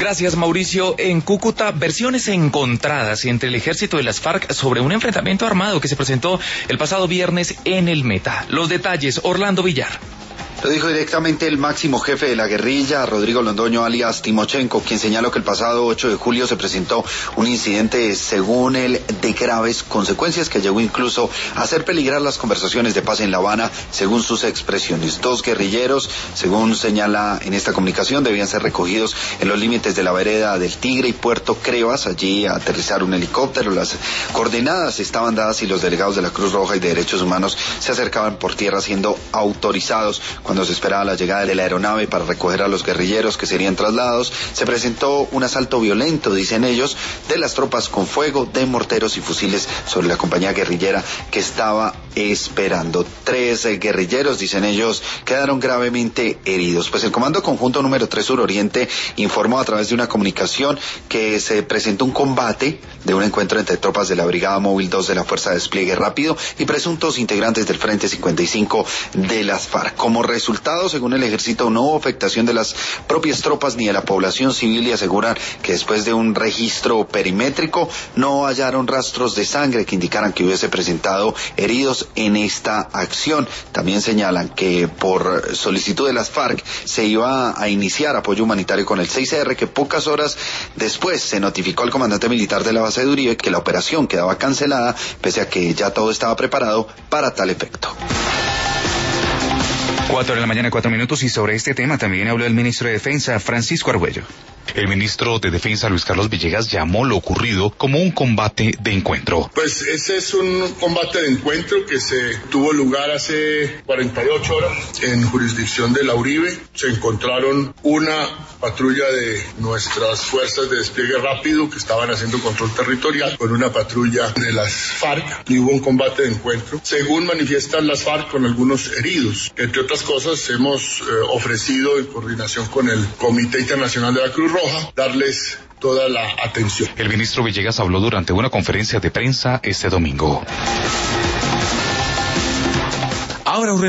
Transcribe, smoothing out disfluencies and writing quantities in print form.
Gracias, Mauricio. En Cúcuta, versiones encontradas entre el ejército de las FARC sobre un enfrentamiento armado que se presentó el pasado viernes en el Meta. Los detalles, Orlando Villar. Lo dijo directamente el máximo jefe de la guerrilla, Rodrigo Londoño alias Timochenko, quien señaló que el pasado 8 de julio se presentó un incidente, según él, de graves consecuencias que llegó incluso a hacer peligrar las conversaciones de paz en La Habana, según sus expresiones. 2 guerrilleros, según señala en esta comunicación, debían ser recogidos en los límites de la vereda del Tigre y Puerto Crevas. Allí a aterrizar un helicóptero. Las coordenadas estaban dadas y los delegados de la Cruz Roja y de Derechos Humanos se acercaban por tierra siendo autorizados. Cuando se esperaba la llegada de la aeronave para recoger a los guerrilleros que serían trasladados, se presentó un asalto violento, dicen ellos, de las tropas con fuego de morteros y fusiles sobre la compañía guerrillera que estaba esperando. 3 guerrilleros, dicen ellos, quedaron gravemente heridos. Pues el Comando Conjunto número 3 Suroriente informó a través de una comunicación que se presentó un combate de un encuentro entre tropas de la Brigada Móvil 2 de la Fuerza de Despliegue Rápido y presuntos integrantes del Frente 55 de las FARC. Como resultado, según el ejército, no hubo afectación de las propias tropas ni de la población civil y aseguran que después de un registro perimétrico no hallaron rastros de sangre que indicaran que hubiese presentado heridos en esta acción. También señalan que por solicitud de las FARC se iba a iniciar apoyo humanitario con el 6R, que pocas horas después se notificó al comandante militar de la base de Uribe que la operación quedaba cancelada, pese a que ya todo estaba preparado para tal efecto. 4 de la mañana, 4 minutos, y sobre este tema también habló el ministro de Defensa, Francisco Argüello. El ministro de Defensa, Luis Carlos Villegas, llamó lo ocurrido como un combate de encuentro. Pues ese es un combate de encuentro que se tuvo lugar hace 48 horas en jurisdicción de la Uribe. Se encontraron una patrulla de nuestras fuerzas de despliegue rápido que estaban haciendo control territorial con una patrulla de las FARC y hubo un combate de encuentro. Según manifiestan las FARC, con algunos heridos. Entre otras cosas, hemos ofrecido en coordinación con el Comité Internacional de la Cruz Roja darles toda la atención. El ministro Villegas habló durante una conferencia de prensa este domingo. Ahora